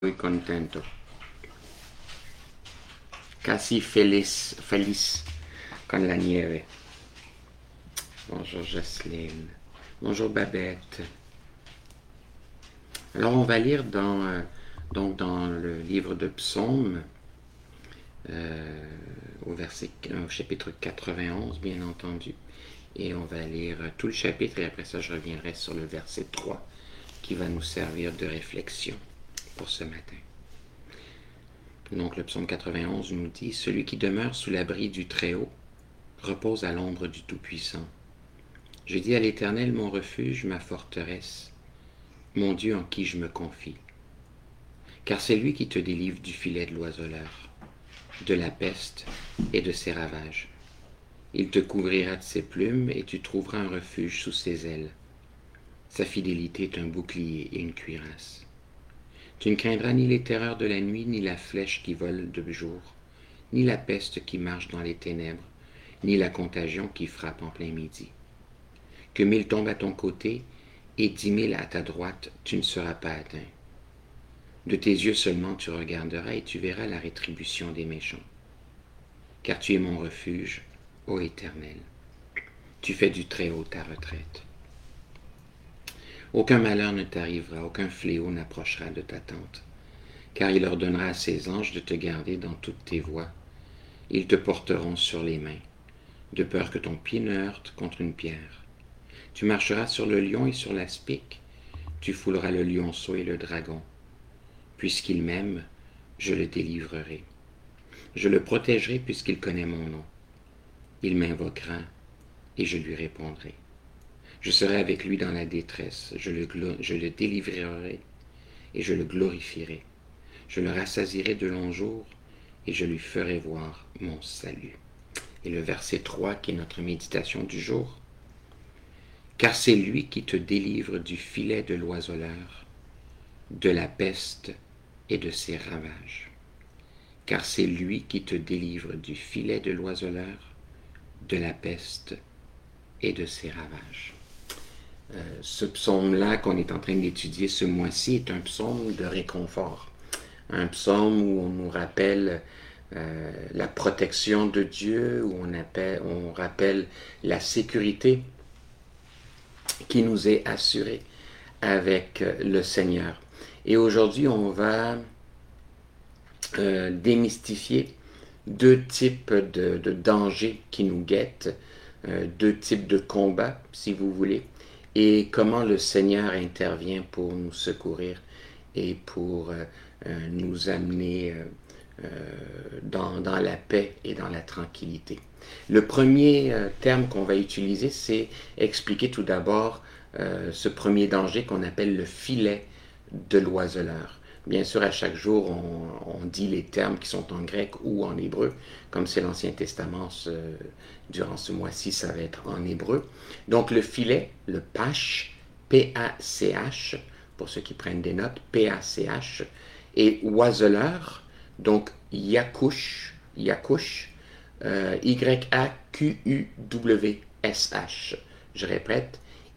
Muy contento, casi feliz con la nieve. Bonjour Jocelyne. Bonjour Babette. Alors on va lire dans le livre de Psaumes, au chapitre 91 bien entendu. Et on va lire tout le chapitre et après ça je reviendrai sur le verset 3 qui va nous servir de réflexion pour ce matin. Donc le psaume 91 nous dit « Celui qui demeure sous l'abri du Très-Haut repose à l'ombre du Tout-Puissant. Je dis à l'Éternel mon refuge, ma forteresse, mon Dieu en qui je me confie. Car c'est lui qui te délivre du filet de l'oiseleur, de la peste et de ses ravages. Il te couvrira de ses plumes et tu trouveras un refuge sous ses ailes. Sa fidélité est un bouclier et une cuirasse. Tu ne craindras ni les terreurs de la nuit, ni la flèche qui vole de jour, ni la peste qui marche dans les ténèbres, ni la contagion qui frappe en plein midi. Que 1000 tombent à ton côté et 10 000 à ta droite, tu ne seras pas atteint. De tes yeux seulement tu regarderas et tu verras la rétribution des méchants. Car tu es mon refuge, ô Éternel. Tu fais du Très-Haut ta retraite. Aucun malheur ne t'arrivera, aucun fléau n'approchera de ta tente, car il ordonnera à ses anges de te garder dans toutes tes voies. Ils te porteront sur les mains, de peur que ton pied ne heurte contre une pierre. Tu marcheras sur le lion et sur l'aspic, tu fouleras le lionceau et le dragon. Puisqu'il m'aime, je le délivrerai. Je le protégerai puisqu'il connaît mon nom. Il m'invoquera et je lui répondrai. Je serai avec lui dans la détresse, je le délivrerai et je le glorifierai. Je le rassasierai de longs jours et je lui ferai voir mon salut. Et le verset 3 qui est notre méditation du jour. Car c'est lui qui te délivre du filet de l'oiseleur, de la peste et de ses ravages. Car c'est lui qui te délivre du filet de l'oiseleur, de la peste et de ses ravages. Ce psaume-là qu'on est en train d'étudier ce mois-ci est un psaume de réconfort. Un psaume où on nous rappelle la protection de Dieu, où on rappelle la sécurité qui nous est assurée avec le Seigneur. Et aujourd'hui, on va démystifier deux types de dangers qui nous guettent, deux types de combats, si vous voulez, et comment le Seigneur intervient pour nous secourir et pour nous amener dans la paix et dans la tranquillité. Le premier terme qu'on va utiliser, c'est expliquer tout d'abord ce premier danger qu'on appelle le filet de l'oiseleur. Bien sûr, à chaque jour, on dit les termes qui sont en grec ou en hébreu, comme c'est l'Ancien Testament, durant ce mois-ci, ça va être en hébreu. Donc, le filet, le pash, P-A-C-H, pour ceux qui prennent des notes, P-A-C-H, et oiseleur, donc yakush, Y-A-Q-U-W-S-H. Je répète,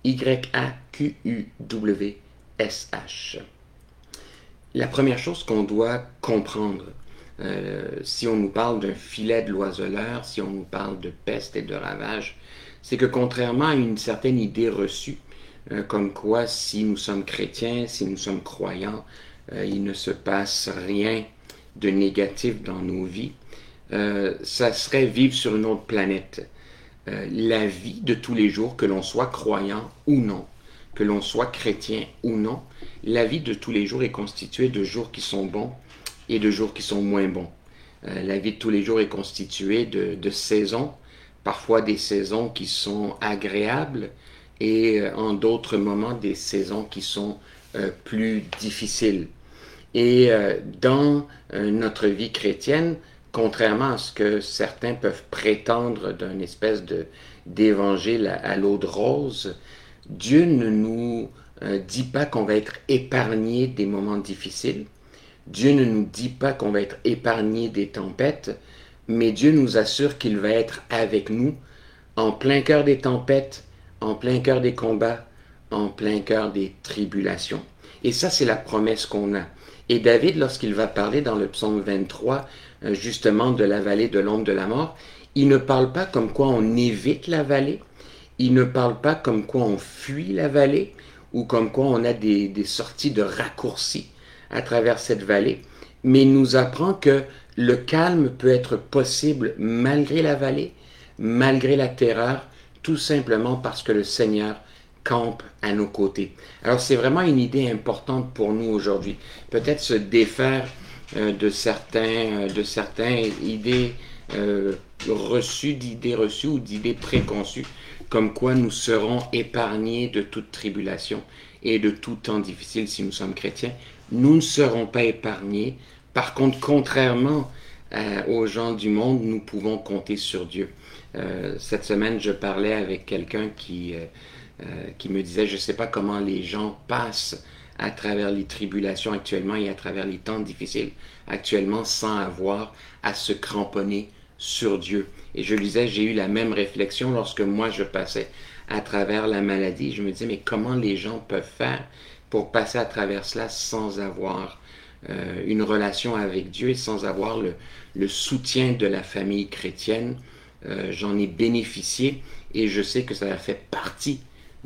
Y-A-Q-U-W-S-H. La première chose qu'on doit comprendre, si on nous parle d'un filet de l'oiseleur, si on nous parle de peste et de ravage, c'est que contrairement à une certaine idée reçue, comme quoi si nous sommes chrétiens, si nous sommes croyants, il ne se passe rien de négatif dans nos vies, ça serait vivre sur une autre planète. La vie de tous les jours, que l'on soit croyant ou non, que l'on soit chrétien ou non, la vie de tous les jours est constituée de jours qui sont bons et de jours qui sont moins bons. La vie de tous les jours est constituée de saisons, parfois des saisons qui sont agréables et en d'autres moments des saisons qui sont plus difficiles. Et dans notre vie chrétienne, contrairement à ce que certains peuvent prétendre d'une espèce d'évangile à l'eau de rose, Dieu ne nous dit pas qu'on va être épargné des moments difficiles. Dieu ne nous dit pas qu'on va être épargné des tempêtes, mais Dieu nous assure qu'il va être avec nous en plein cœur des tempêtes, en plein cœur des combats, en plein cœur des tribulations. Et ça, c'est la promesse qu'on a. Et David, lorsqu'il va parler dans le psaume 23, justement de la vallée de l'ombre de la mort, il ne parle pas comme quoi on évite la vallée, il ne parle pas comme quoi on fuit la vallée, ou comme quoi on a des sorties de raccourcis à travers cette vallée, mais il nous apprend que le calme peut être possible malgré la vallée, malgré la terreur, tout simplement parce que le Seigneur campe à nos côtés. Alors c'est vraiment une idée importante pour nous aujourd'hui. Peut-être se défaire de certaines idées d'idées reçues ou d'idées préconçues, comme quoi nous serons épargnés de toute tribulation et de tout temps difficile si nous sommes chrétiens. Nous ne serons pas épargnés. Par contre, contrairement aux gens du monde, nous pouvons compter sur Dieu. Cette semaine, je parlais avec quelqu'un qui me disait, je ne sais pas comment les gens passent à travers les tribulations actuellement et à travers les temps difficiles actuellement sans avoir à se cramponner sur Dieu. Et je lui disais, j'ai eu la même réflexion lorsque moi je passais à travers la maladie. Je me disais, mais comment les gens peuvent faire pour passer à travers cela sans avoir une relation avec Dieu et sans avoir le soutien de la famille chrétienne. J'en ai bénéficié et je sais que ça a fait partie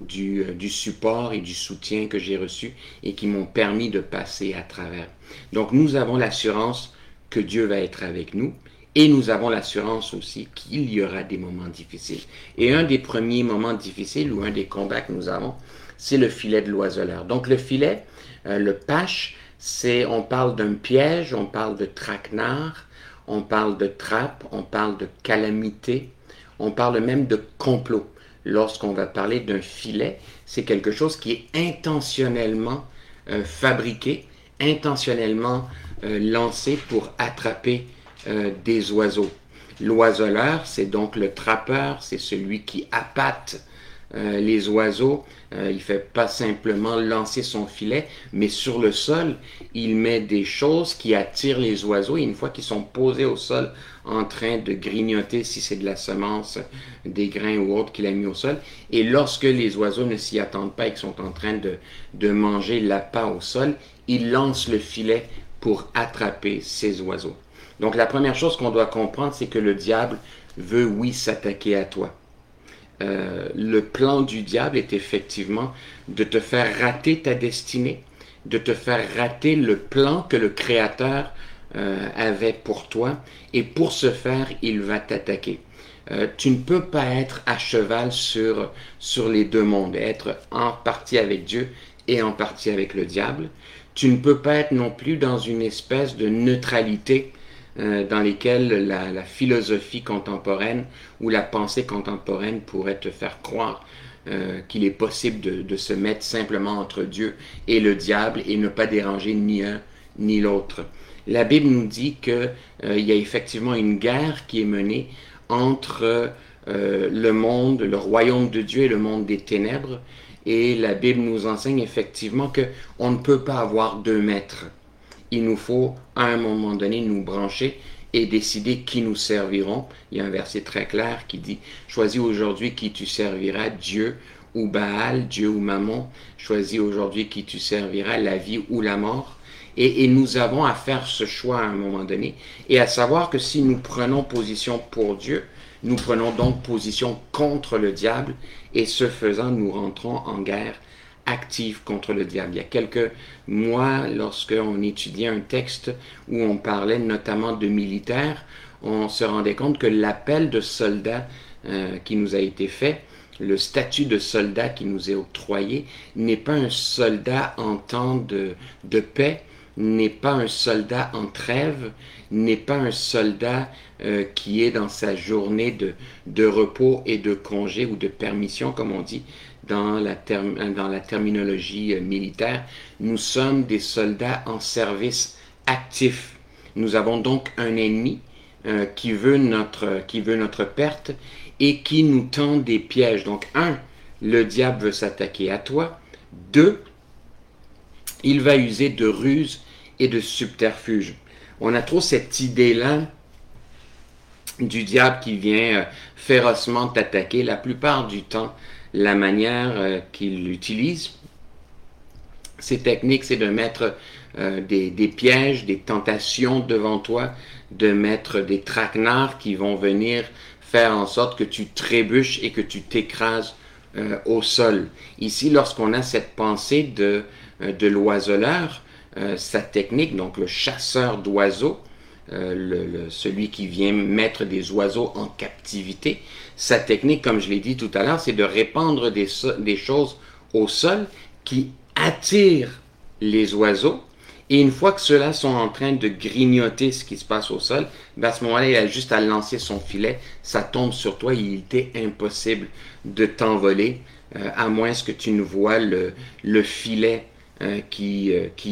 du support et du soutien que j'ai reçu et qui m'ont permis de passer à travers. Donc nous avons l'assurance que Dieu va être avec nous et nous avons l'assurance aussi qu'il y aura des moments difficiles. Et un des premiers moments difficiles ou un des combats que nous avons, c'est le filet de l'oiseleur. Donc le filet, le pache, on parle d'un piège, on parle de traquenard, on parle de trappe, on parle de calamité, on parle même de complot. Lorsqu'on va parler d'un filet, c'est quelque chose qui est intentionnellement fabriqué, intentionnellement lancé pour attraper des oiseaux. L'oiseleur, c'est donc le trappeur, c'est celui qui appâte les oiseaux. Il ne fait pas simplement lancer son filet, mais sur le sol, il met des choses qui attirent les oiseaux et une fois qu'ils sont posés au sol en train de grignoter, si c'est de la semence, des grains ou autre qu'il a mis au sol, et lorsque les oiseaux ne s'y attendent pas et qu'ils sont en train de manger l'appât au sol, il lance le filet pour attraper ces oiseaux. Donc la première chose qu'on doit comprendre, c'est que le diable veut, oui, s'attaquer à toi. Le plan du diable est effectivement de te faire rater ta destinée, de te faire rater le plan que le Créateur avait pour toi, et pour ce faire, il va t'attaquer. Tu ne peux pas être à cheval sur les deux mondes, être en partie avec Dieu et en partie avec le diable. Tu ne peux pas être non plus dans une espèce de neutralité dans lesquelles la philosophie contemporaine ou la pensée contemporaine pourrait te faire croire qu'il est possible de se mettre simplement entre Dieu et le diable et ne pas déranger ni un ni l'autre. La Bible nous dit qu'il y a effectivement une guerre qui est menée entre le monde, le royaume de Dieu et le monde des ténèbres, et la Bible nous enseigne effectivement qu'on ne peut pas avoir deux maîtres. Il nous faut, à un moment donné, nous brancher et décider qui nous serviront. Il y a un verset très clair qui dit « Choisis aujourd'hui qui tu serviras, Dieu ou Baal, Dieu ou Mammon. Choisis aujourd'hui qui tu serviras, la vie ou la mort. » Et nous avons à faire ce choix à un moment donné et à savoir que si nous prenons position pour Dieu, nous prenons donc position contre le diable et ce faisant, nous rentrons en guerre active contre le diable. Il y a quelques mois, lorsqu'on étudiait un texte où on parlait notamment de militaires, on se rendait compte que l'appel de soldat qui nous a été fait, le statut de soldat qui nous est octroyé, n'est pas un soldat en temps de paix, n'est pas un soldat en trêve, n'est pas un soldat qui est dans sa journée de repos et de congé ou de permission, comme on dit dans la terminologie militaire. Nous sommes des soldats en service actif. Nous avons donc un ennemi qui veut notre perte et qui nous tend des pièges. Donc, le diable veut s'attaquer à toi. 2, il va user de ruses et de subterfuges. On a trop cette idée-là du diable qui vient férocement t'attaquer. La plupart du temps, la manière qu'il utilise, ces techniques, c'est de mettre des pièges, des tentations devant toi, de mettre des traquenards qui vont venir faire en sorte que tu trébuches et que tu t'écrases au sol. Ici, lorsqu'on a cette pensée de l'oiseleur, sa technique, donc le chasseur d'oiseaux, celui qui vient mettre des oiseaux en captivité, sa technique, comme je l'ai dit tout à l'heure, c'est de répandre des choses au sol qui attirent les oiseaux. Et une fois que ceux-là sont en train de grignoter ce qui se passe au sol, ben à ce moment-là, il a juste à lancer son filet, ça tombe sur toi, il était impossible de t'envoler, à moins que tu ne vois le filet qui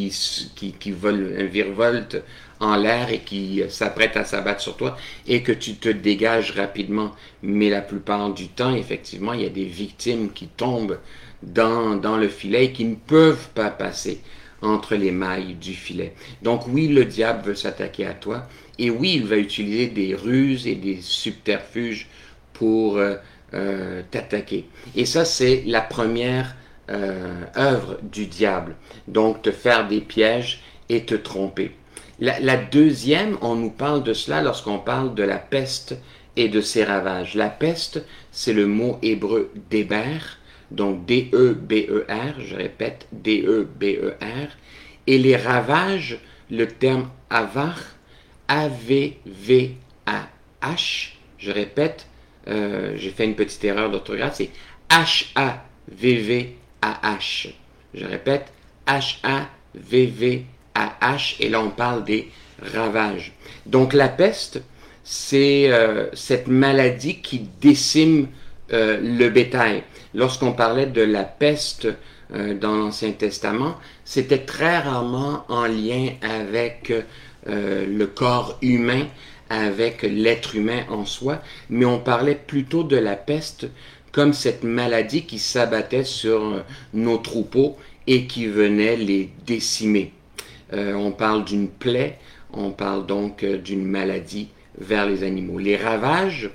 virevolte en l'air et qui s'apprête à s'abattre sur toi et que tu te dégages rapidement. Mais la plupart du temps, effectivement, il y a des victimes qui tombent dans le filet et qui ne peuvent pas passer entre les mailles du filet. Donc oui, le diable veut s'attaquer à toi et oui, il va utiliser des ruses et des subterfuges pour t'attaquer. Et ça, c'est la première œuvre du diable. Donc te faire des pièges et te tromper. La deuxième, on nous parle de cela lorsqu'on parle de la peste et de ses ravages. La peste, c'est le mot hébreu déber, donc D-E-B-E-R, je répète, D-E-B-E-R, et les ravages, le terme avar, A-V-V-A-H, je répète, j'ai fait une petite erreur d'orthographe, c'est H-A-V-V-A-H, je répète, H-A-V-V-A-H, et là on parle des ravages. Donc la peste, c'est cette maladie qui décime le bétail. Lorsqu'on parlait de la peste dans l'Ancien Testament, c'était très rarement en lien avec le corps humain, avec l'être humain en soi, mais on parlait plutôt de la peste comme cette maladie qui s'abattait sur nos troupeaux et qui venait les décimer. On parle d'une plaie, on parle donc d'une maladie vers les animaux. Les ravages,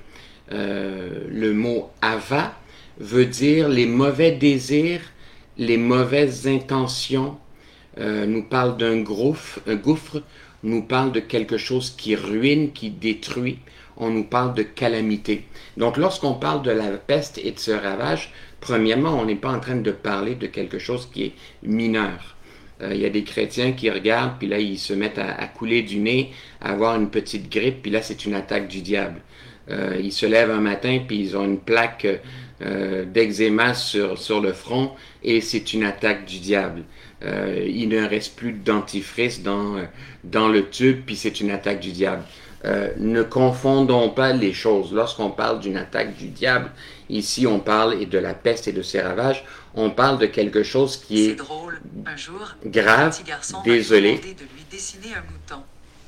le mot ava veut dire les mauvais désirs, les mauvaises intentions, nous parle d'un gouffre, nous parle de quelque chose qui ruine, qui détruit, on nous parle de calamité. Donc lorsqu'on parle de la peste et de ce ravage, premièrement, on n'est pas en train de parler de quelque chose qui est mineur. Il y a des chrétiens qui regardent, puis là, ils se mettent à couler du nez, à avoir une petite grippe, puis là, c'est une attaque du diable. Ils se lèvent un matin, puis ils ont une plaque d'eczéma sur le front, et c'est une attaque du diable. Il ne reste plus de dentifrice dans le tube, puis c'est une attaque du diable. Ne confondons pas les choses. Lorsqu'on parle d'une attaque du diable, ici on parle de la peste et de ses ravages, on parle de quelque chose qui est drôle. Un jour, grave, désolé. De lui dessiner un mouton.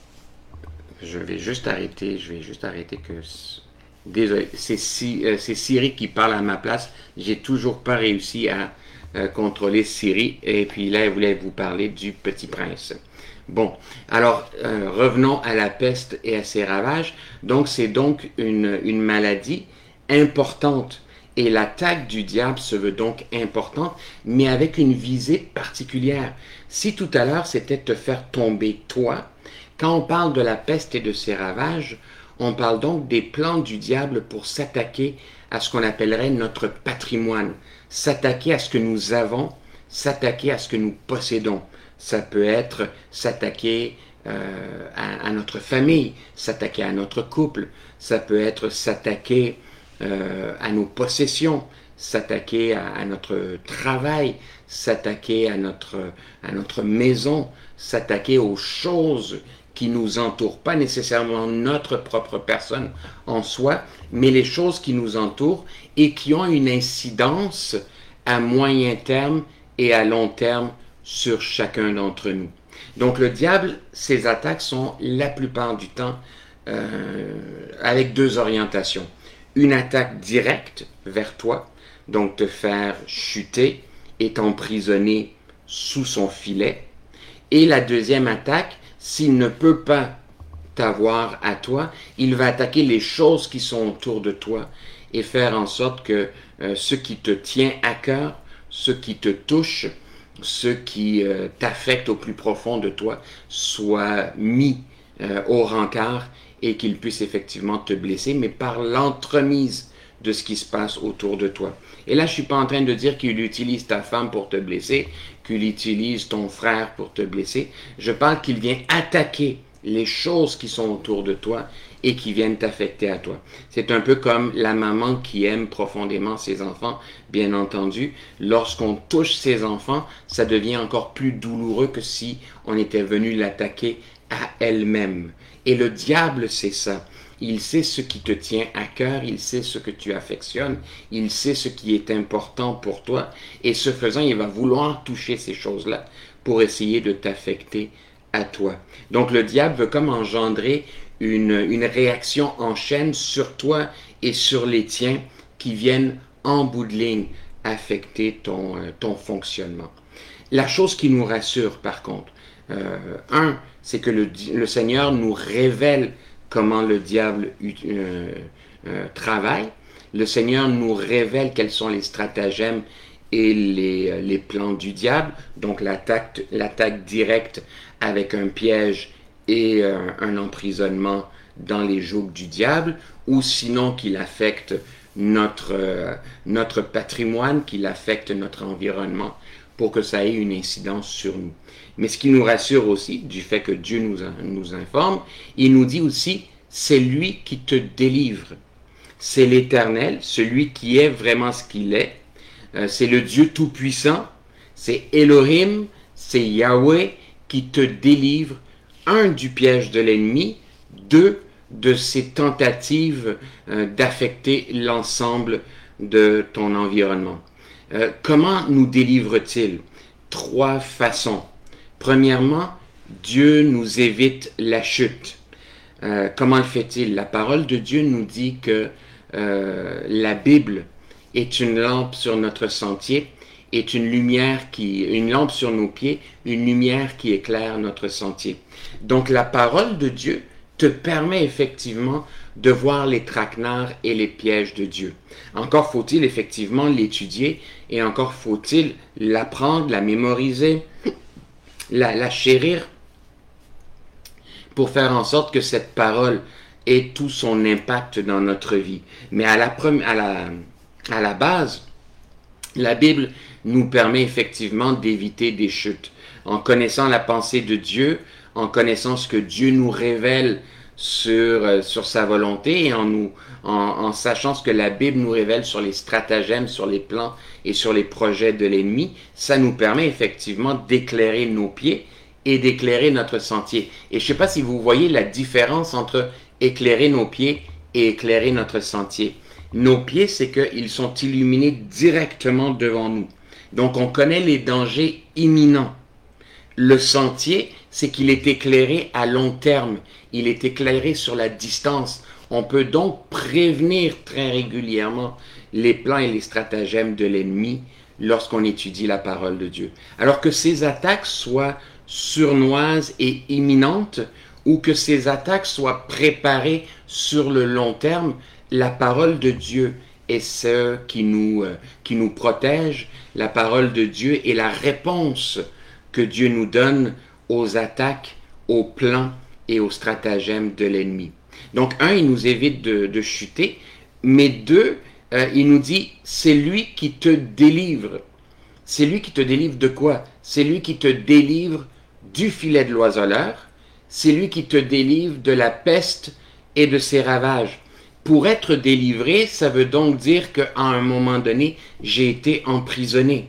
Je vais juste arrêter que... Désolé, c'est Siri qui parle à ma place. J'ai toujours pas réussi à contrôler Siri. Et puis là, elle voulait vous parler du Petit Prince. Bon, alors revenons à la peste et à ses ravages. Donc c'est donc une maladie importante. Et l'attaque du diable se veut donc importante, mais avec une visée particulière. Si tout à l'heure c'était te faire tomber toi, quand on parle de la peste et de ses ravages, on parle donc des plans du diable pour s'attaquer à ce qu'on appellerait notre patrimoine, s'attaquer à ce que nous avons, s'attaquer à ce que nous possédons. Ça peut être s'attaquer à notre famille, s'attaquer à notre couple, ça peut être s'attaquer à nos possessions, s'attaquer à notre travail, s'attaquer à notre maison, s'attaquer aux choses qui nous entourent, pas nécessairement notre propre personne en soi, mais les choses qui nous entourent et qui ont une incidence à moyen terme et à long terme sur chacun d'entre nous. Donc le diable, ses attaques sont la plupart du temps avec deux orientations. Une attaque directe vers toi, donc te faire chuter et t'emprisonner sous son filet. Et la deuxième attaque, s'il ne peut pas t'avoir à toi, il va attaquer les choses qui sont autour de toi et faire en sorte que ce qui te tient à cœur, ce qui te touche, ce qui t'affecte au plus profond de toi soit mis au rencard et qu'il puisse effectivement te blesser, mais par l'entremise de ce qui se passe autour de toi. Et là, je suis pas en train de dire qu'il utilise ta femme pour te blesser, qu'il utilise ton frère pour te blesser. Je parle qu'il vient attaquer les choses qui sont autour de toi et qui viennent t'affecter à toi. C'est un peu comme la maman qui aime profondément ses enfants, bien entendu. Lorsqu'on touche ses enfants, ça devient encore plus douloureux que si on était venu l'attaquer à elle-même. Et le diable, c'est ça. Il sait ce qui te tient à cœur, il sait ce que tu affectionnes, il sait ce qui est important pour toi, et ce faisant, il va vouloir toucher ces choses-là pour essayer de t'affecter à toi. Donc le diable veut comme engendrer une réaction en chaîne sur toi et sur les tiens qui viennent en bout de ligne affecter ton fonctionnement. La chose qui nous rassure par contre, c'est que le Seigneur nous révèle comment le diable travaille. Le Seigneur nous révèle quels sont les stratagèmes et les plans du diable. Donc l'attaque directe avec un piège et un emprisonnement dans les jougs du diable, ou sinon qu'il affecte notre patrimoine, qu'il affecte notre environnement pour que ça ait une incidence sur nous. Mais ce qui nous rassure aussi, du fait que Dieu nous informe, il nous dit aussi, c'est lui qui te délivre. C'est l'Éternel, celui qui est vraiment ce qu'il est. C'est le Dieu Tout-Puissant. C'est Elohim, c'est Yahweh qui te délivre, un, du piège de l'ennemi, deux, de ses tentatives d'affecter l'ensemble de ton environnement. Comment nous délivre-t-il? 3 façons. Premièrement, Dieu nous évite la chute. Comment le fait-il? La parole de Dieu nous dit que la Bible est une lampe sur notre sentier, est une lampe sur nos pieds, une lumière qui éclaire notre sentier. Donc la parole de Dieu te permet effectivement de voir les traquenards et les pièges de Dieu. Encore faut-il effectivement l'étudier et encore faut-il l'apprendre, la mémoriser, la chérir pour faire en sorte que cette parole ait tout son impact dans notre vie. Mais à la base, la Bible nous permet effectivement d'éviter des chutes. En connaissant la pensée de Dieu, en connaissant ce que Dieu nous révèle sur sa volonté et en sachant ce que la Bible nous révèle sur les stratagèmes, sur les plans et sur les projets de l'ennemi, ça nous permet effectivement d'éclairer nos pieds et d'éclairer notre sentier. Et je ne sais pas si vous voyez la différence entre éclairer nos pieds et éclairer notre sentier. Nos pieds, c'est qu'ils sont illuminés directement devant nous. Donc on connaît les dangers imminents. Le sentier, c'est qu'il est éclairé à long terme. Il est éclairé sur la distance. On peut donc prévenir très régulièrement les plans et les stratagèmes de l'ennemi lorsqu'on étudie la parole de Dieu. Alors que ces attaques soient sournoises et imminentes ou que ces attaques soient préparées sur le long terme, la parole de Dieu est ce qui nous protège. La parole de Dieu est la réponse que Dieu nous donne aux attaques, aux plans et aux stratagèmes de l'ennemi. Donc, un, il nous évite de chuter, mais deux, il nous dit, c'est lui qui te délivre. C'est lui qui te délivre de quoi? C'est lui qui te délivre du filet de l'oiseleur, c'est lui qui te délivre de la peste et de ses ravages. Pour être délivré, ça veut donc dire qu'à un moment donné, j'ai été emprisonné.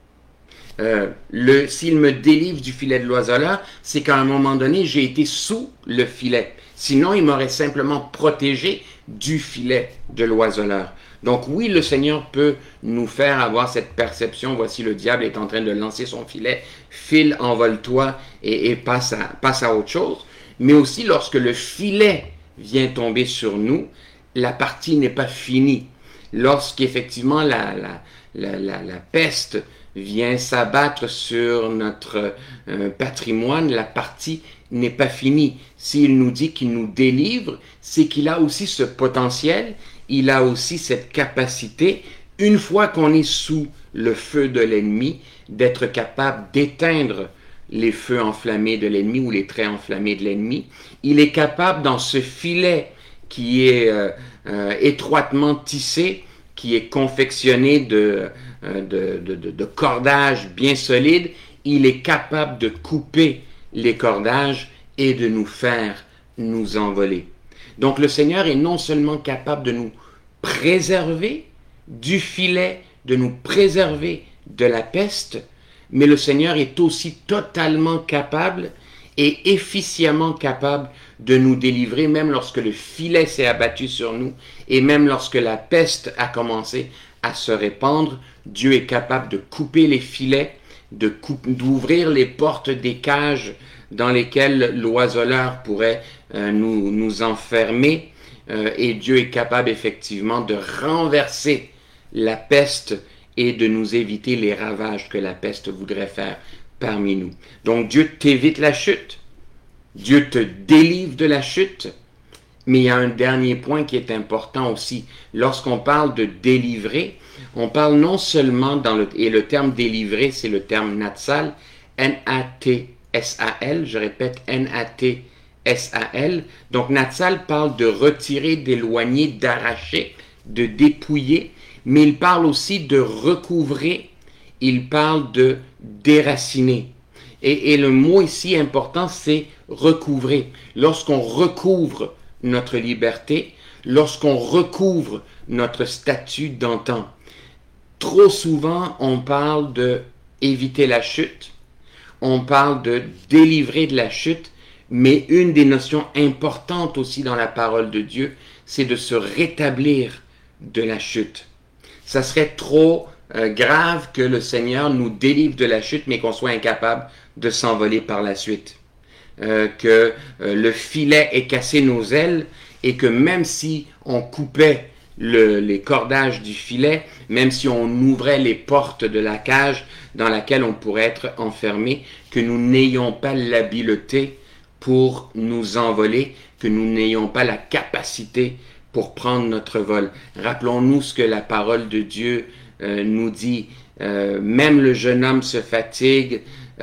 S'il me délivre du filet de l'oiseleur, c'est qu'à un moment donné, j'ai été sous le filet. Sinon, il m'aurait simplement protégé du filet de l'oiseleur. Donc oui, le Seigneur peut nous faire avoir cette perception, voici le diable est en train de lancer son filet, file, envole-toi et passe à autre chose. Mais aussi lorsque le filet vient tomber sur nous, la partie n'est pas finie. Lorsqu'effectivement la peste vient s'abattre sur notre patrimoine, la partie n'est pas finie. S'il nous dit qu'il nous délivre, c'est qu'il a aussi ce potentiel, il a aussi cette capacité, une fois qu'on est sous le feu de l'ennemi, d'être capable d'éteindre les feux enflammés de l'ennemi ou les traits enflammés de l'ennemi. Il est capable, dans ce filet qui est étroitement tissé, qui est confectionné de cordages bien solides, il est capable de couper les cordages et de nous faire nous envoler. Donc le Seigneur est non seulement capable de nous préserver du filet, de nous préserver de la peste, mais le Seigneur est aussi totalement capable et efficacement capable de nous délivrer, même lorsque le filet s'est abattu sur nous et même lorsque la peste a commencé à se répandre. Dieu est capable de couper les filets, d'ouvrir les portes des cages dans lesquelles l'oiseleur pourrait nous enfermer, et Dieu est capable effectivement de renverser la peste et de nous éviter les ravages que la peste voudrait faire parmi nous. Donc Dieu t'évite la chute, Dieu te délivre de la chute, mais il y a un dernier point qui est important aussi. Lorsqu'on parle de délivrer, on parle non seulement et le terme délivrer, c'est le terme natsal, N-A-T-S-A-L, je répète N-A-T-S-A-L. Donc natsal parle de retirer, d'éloigner, d'arracher, de dépouiller, mais il parle aussi de recouvrer, il parle de déraciner. Et le mot ici important, c'est recouvrer. Lorsqu'on recouvre notre liberté, lorsqu'on recouvre notre statut d'antan. Trop souvent, on parle de éviter la chute, on parle de délivrer de la chute, mais une des notions importantes aussi dans la parole de Dieu, c'est de se rétablir de la chute. Ça serait trop grave que le Seigneur nous délivre de la chute, mais qu'on soit incapable de s'envoler par la suite. Que le filet ait cassé nos ailes et que même si on coupait les cordages du filet, même si on ouvrait les portes de la cage dans laquelle on pourrait être enfermé, que nous n'ayons pas l'habileté pour nous envoler, que nous n'ayons pas la capacité pour prendre notre vol. Rappelons-nous ce que la parole de Dieu nous dit. Même le jeune homme se fatigue,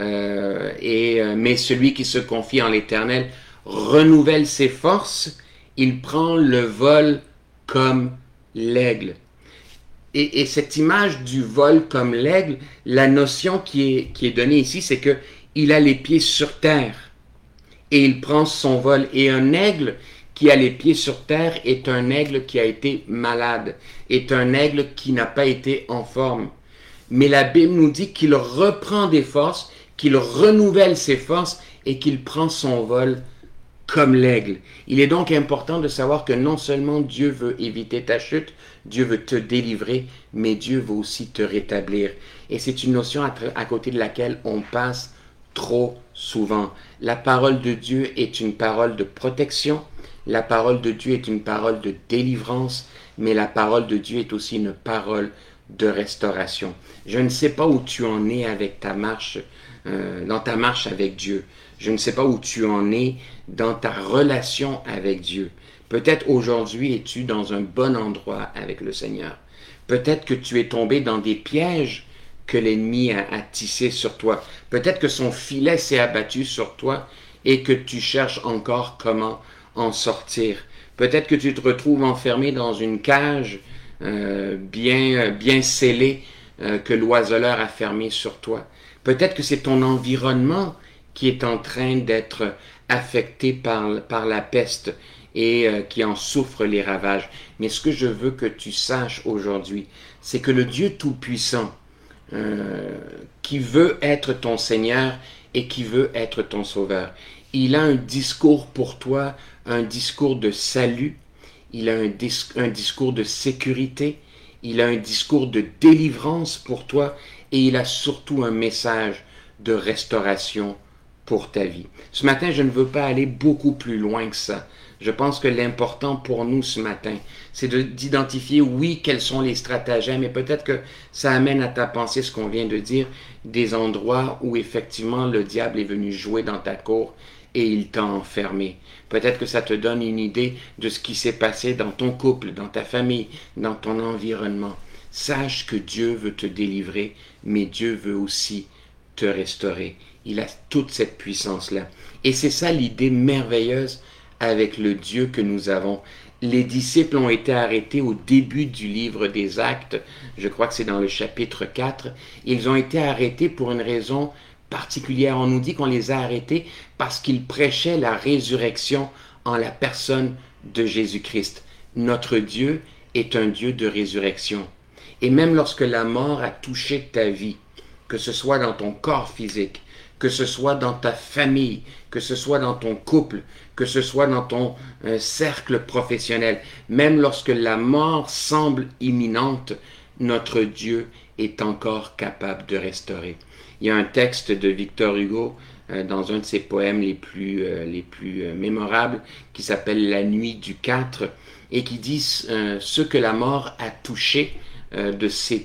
mais celui qui se confie en l'Éternel renouvelle ses forces, il prend le vol comme l'aigle. Et cette image du vol comme l'aigle, la notion qui est donnée ici, c'est que il a les pieds sur terre et il prend son vol. Et un aigle qui a les pieds sur terre est un aigle qui a été malade, est un aigle qui n'a pas été en forme. Mais la Bible nous dit qu'il reprend des forces, qu'il renouvelle ses forces et qu'il prend son vol comme l'aigle. Il est donc important de savoir que non seulement Dieu veut éviter ta chute, Dieu veut te délivrer, mais Dieu veut aussi te rétablir. Et c'est une notion à côté de laquelle on passe trop souvent. La parole de Dieu est une parole de protection, la parole de Dieu est une parole de délivrance, mais la parole de Dieu est aussi une parole de restauration. Je ne sais pas où tu en es avec ta marche, dans ta marche avec Dieu. Je ne sais pas où tu en es dans ta relation avec Dieu. Peut-être aujourd'hui es-tu dans un bon endroit avec le Seigneur. Peut-être que tu es tombé dans des pièges que l'ennemi a tissés sur toi. Peut-être que son filet s'est abattu sur toi et que tu cherches encore comment en sortir. Peut-être que tu te retrouves enfermé dans une cage bien scellée que l'oiseleur a fermée sur toi. Peut-être que c'est ton environnement qui est en train d'être affecté par la peste et qui en souffre les ravages. Mais ce que je veux que tu saches aujourd'hui, c'est que le Dieu Tout-Puissant, qui veut être ton Seigneur et qui veut être ton Sauveur, il a un discours pour toi, un discours de salut, il a un discours de sécurité, il a un discours de délivrance pour toi et il a surtout un message de restauration pour ta vie. Ce matin, je ne veux pas aller beaucoup plus loin que ça. Je pense que l'important pour nous ce matin, c'est d'identifier, oui, quels sont les stratagèmes, et peut-être que ça amène à ta pensée ce qu'on vient de dire, des endroits où effectivement le diable est venu jouer dans ta cour et il t'a enfermé. Peut-être que ça te donne une idée de ce qui s'est passé dans ton couple, dans ta famille, dans ton environnement. sache que Dieu veut te délivrer, mais Dieu veut aussi te restaurer. Il a toute cette puissance-là. Et c'est ça l'idée merveilleuse avec le Dieu que nous avons. Les disciples ont été arrêtés au début du livre des Actes, je crois que c'est dans le chapitre 4. Ils ont été arrêtés pour une raison particulière. On nous dit qu'on les a arrêtés parce qu'ils prêchaient la résurrection en la personne de Jésus-Christ. Notre Dieu est un Dieu de résurrection. Et même lorsque la mort a touché ta vie, que ce soit dans ton corps physique, que ce soit dans ta famille, que ce soit dans ton couple, que ce soit dans ton cercle professionnel, même lorsque la mort semble imminente, notre Dieu est encore capable de restaurer. Il y a un texte de Victor Hugo dans un de ses poèmes les plus mémorables qui s'appelle La nuit du 4 et qui dit ce que la mort a touché de ses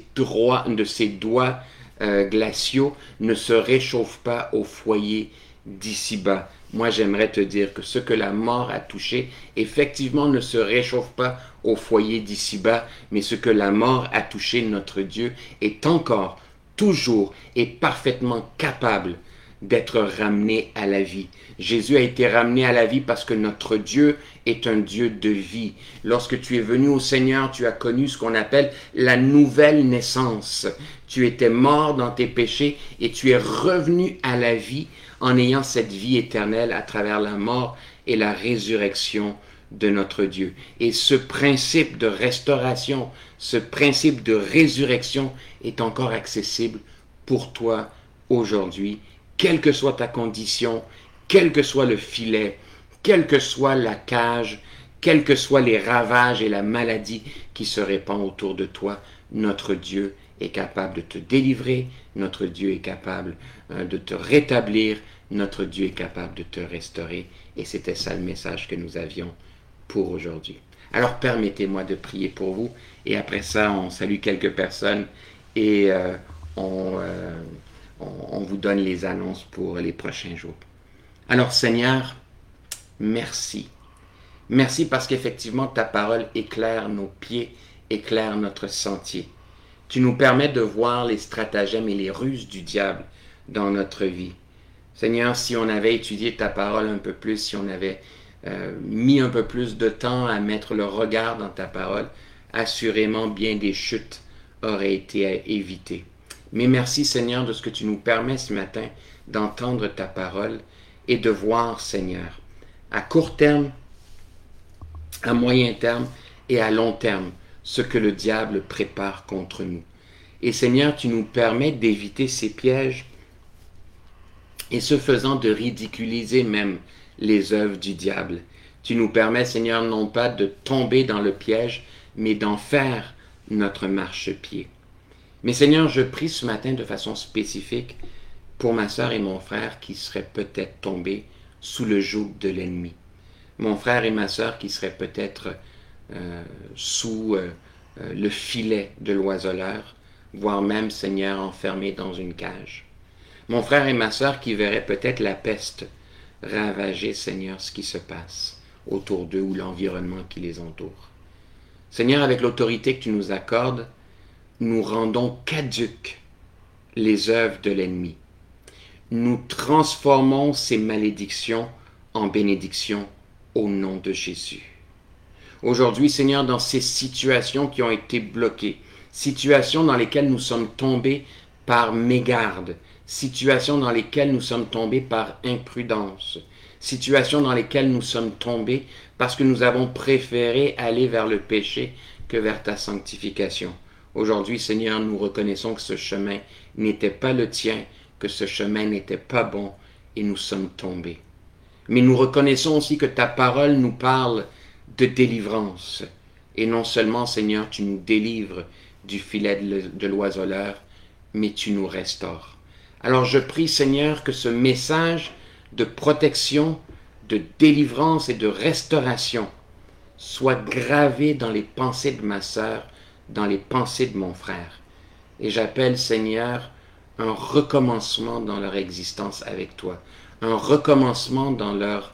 doigts glaciaux ne se réchauffe pas au foyer d'ici-bas. Moi, j'aimerais te dire que ce que la mort a touché, effectivement, ne se réchauffe pas au foyer d'ici-bas, mais ce que la mort a touché, notre Dieu, est encore, toujours et parfaitement capable d'être ramené à la vie. Jésus a été ramené à la vie parce que notre Dieu est un Dieu de vie. Lorsque tu es venu au Seigneur, tu as connu ce qu'on appelle la nouvelle naissance. Tu étais mort dans tes péchés et tu es revenu à la vie en ayant cette vie éternelle à travers la mort et la résurrection de notre Dieu. Et ce principe de restauration, ce principe de résurrection est encore accessible pour toi aujourd'hui, quelle que soit ta condition, quel que soit le filet, quelle que soit la cage, quels que soient les ravages et la maladie qui se répand autour de toi, notre Dieu est capable de te délivrer, notre Dieu est capable de te rétablir, notre Dieu est capable de te restaurer. Et c'était ça le message que nous avions pour aujourd'hui. Alors permettez-moi de prier pour vous et après ça on salue quelques personnes et on vous donne les annonces pour les prochains jours. Alors Seigneur, merci. Merci parce qu'effectivement ta parole éclaire nos pieds, éclaire notre sentier. Tu nous permets de voir les stratagèmes et les ruses du diable dans notre vie. Seigneur, si on avait étudié ta parole un peu plus, si on avait mis un peu plus de temps à mettre le regard dans ta parole, assurément bien des chutes auraient été évitées. Mais merci Seigneur de ce que tu nous permets ce matin d'entendre ta parole et de voir Seigneur, à court terme, à moyen terme et à long terme, ce que le diable prépare contre nous. Et Seigneur, tu nous permets d'éviter ces pièges et ce faisant de ridiculiser même les œuvres du diable. Tu nous permets, Seigneur, non pas de tomber dans le piège, mais d'en faire notre marchepied. Mais Seigneur, je prie ce matin de façon spécifique pour ma sœur et mon frère qui seraient peut-être tombés sous le joug de l'ennemi. Mon frère et ma sœur qui seraient peut-être sous le filet de l'oiseleur, voire même, Seigneur, enfermés dans une cage. Mon frère et ma sœur qui verraient peut-être la peste ravager, Seigneur, ce qui se passe autour d'eux ou l'environnement qui les entoure. Seigneur, avec l'autorité que tu nous accordes, nous rendons caduques les œuvres de l'ennemi. Nous transformons ces malédictions en bénédictions au nom de Jésus. Aujourd'hui, Seigneur, dans ces situations qui ont été bloquées, situations dans lesquelles nous sommes tombés par mégarde, situations dans lesquelles nous sommes tombés par imprudence, situations dans lesquelles nous sommes tombés parce que nous avons préféré aller vers le péché que vers ta sanctification. Aujourd'hui, Seigneur, nous reconnaissons que ce chemin n'était pas le tien, que ce chemin n'était pas bon et nous sommes tombés. Mais nous reconnaissons aussi que ta parole nous parle de délivrance. Et non seulement, Seigneur, tu nous délivres du filet de l'oiseleur, mais tu nous restaures. Alors je prie, Seigneur, que ce message de protection, de délivrance et de restauration soit gravé dans les pensées de ma sœur, dans les pensées de mon frère. Et j'appelle, Seigneur, un recommencement dans leur existence avec toi, un recommencement dans leur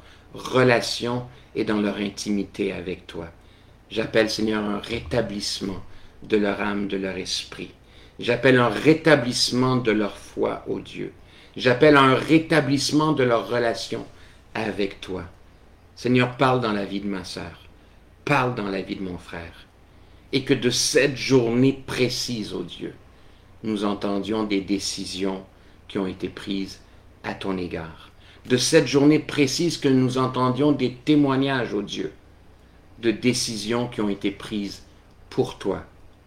relation et dans leur intimité avec toi. J'appelle, Seigneur, un rétablissement de leur âme, de leur esprit. J'appelle un rétablissement de leur foi, ô Dieu. J'appelle un rétablissement de leur relation avec toi. Seigneur, parle dans la vie de ma sœur. Parle dans la vie de mon frère. Et que de cette journée précise, ô Dieu, nous entendions des décisions qui ont été prises à ton égard. De cette journée précise que nous entendions des témoignages, ô Dieu, de décisions qui ont été prises pour toi.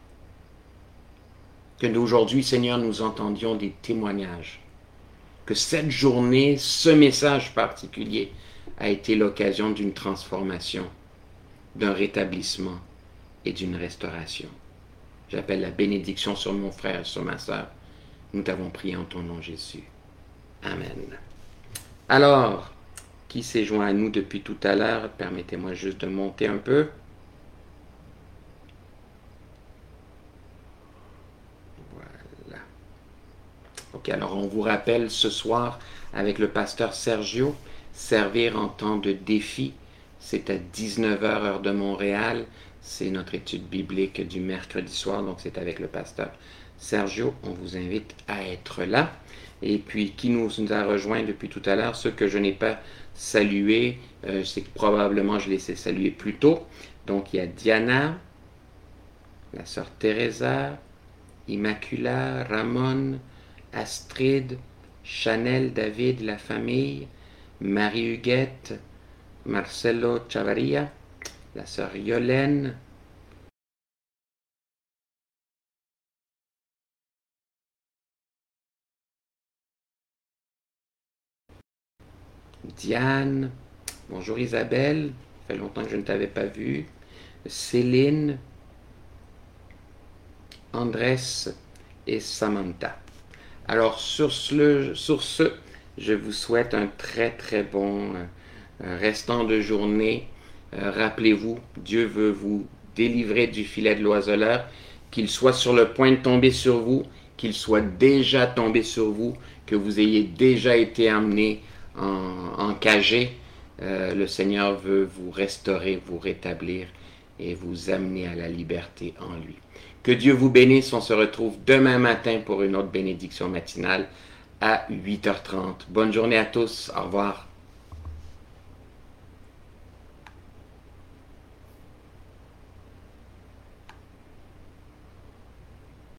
Que aujourd'hui, Seigneur, nous entendions des témoignages. Que cette journée, ce message particulier, a été l'occasion d'une transformation, d'un rétablissement et d'une restauration. J'appelle la bénédiction sur mon frère et sur ma sœur. Nous t'avons prié en ton nom, Jésus. Amen. Alors, qui s'est joint à nous depuis tout à l'heure? Permettez-moi juste de monter un peu. Voilà. Ok, alors on vous rappelle ce soir avec le pasteur Sergio, servir en temps de défi. C'est à 19h heure de Montréal. C'est notre étude biblique du mercredi soir, donc c'est avec le pasteur Sergio. On vous invite à être là. Et puis, qui nous a rejoints depuis tout à l'heure, ceux que je n'ai pas salués, c'est que probablement je les ai salués plus tôt. Donc, il y a Diana, la sœur Teresa, Immacula, Ramon, Astrid, Chanel, David, la famille, Marie-Huguette, Marcelo Chavaria, la sœur Yolène, Diane, bonjour Isabelle, ça fait longtemps que je ne t'avais pas vue, Céline, Andrés et Samantha. Alors sur ce, je vous souhaite un très très bon restant de journée. Rappelez-vous, Dieu veut vous délivrer du filet de l'oiseleur, qu'il soit sur le point de tomber sur vous, qu'il soit déjà tombé sur vous, que vous ayez déjà été amené encagé. Le Seigneur veut vous restaurer, vous rétablir et vous amener à la liberté en lui. Que Dieu vous bénisse. On se retrouve demain matin pour une autre bénédiction matinale à 8h30. Bonne journée à tous. Au revoir.